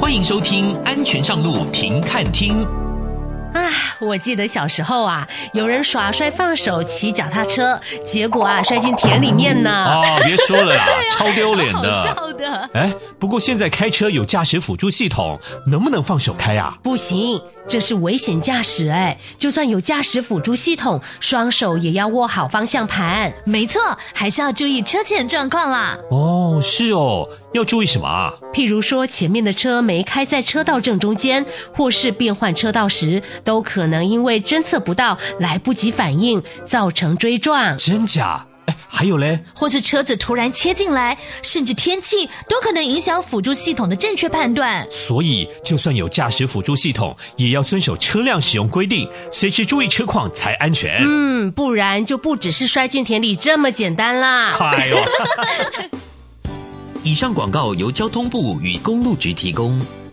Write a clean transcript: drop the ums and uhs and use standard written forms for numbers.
欢迎收听安全上路停看听。 我记得小时候有人耍帅放手骑脚踏车，结果摔进田里面呢。 别说了啦，超丢脸的。 好笑的。 不过现在开车有驾驶辅助系统，能不能放手开啊？ 不行，这是危险驾驶就算有驾驶辅助系统，双手也要握好方向盘。 没错，还是要注意车前状况啦。 是哦，要注意什么啊？ 譬如说前面的车没开在车道正中间，或是变换车道时，都可能因为侦测不到，来不及反应，造成追撞。 真假？还有嘞， 或是车子突然切进来，甚至天气都可能影响辅助系统的正确判断。 所以就算有驾驶辅助系统，也要遵守车辆使用规定，随时注意车况才安全。 不然就不只是摔进田里这么简单啦。 以上广告由交通部与公路局提供。